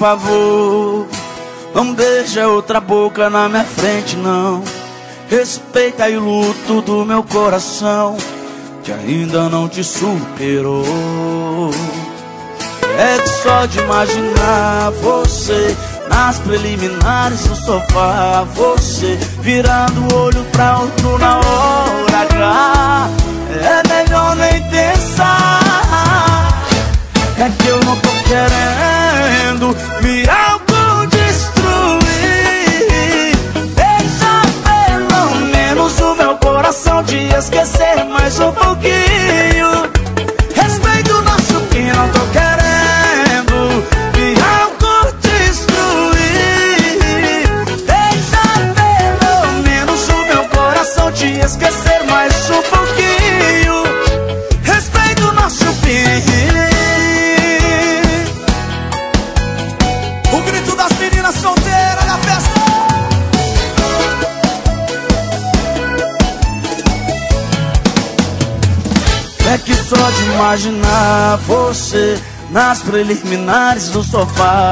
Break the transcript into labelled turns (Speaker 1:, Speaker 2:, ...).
Speaker 1: favor, não beija outra boca na minha frente, não. Respeita aí o luto do meu coração, que ainda não te superou. É que só de imaginar você nas preliminares no sofá, você virando o olho pra outro na hora H, é melhor nem pensar. É que eu não tô querendo me autodestruir. Deixa pelo menos o meu coração te esquecer mais um pouquinho. Respeita o nosso fim, não tô querendo me autodestruir. Deixa pelo menos o meu coração te esquecer mais um pouquinho. Respeita o nosso fim.
Speaker 2: O grito das meninas solteiras na festa.
Speaker 1: É que só de imaginar você nas preliminares do sofá,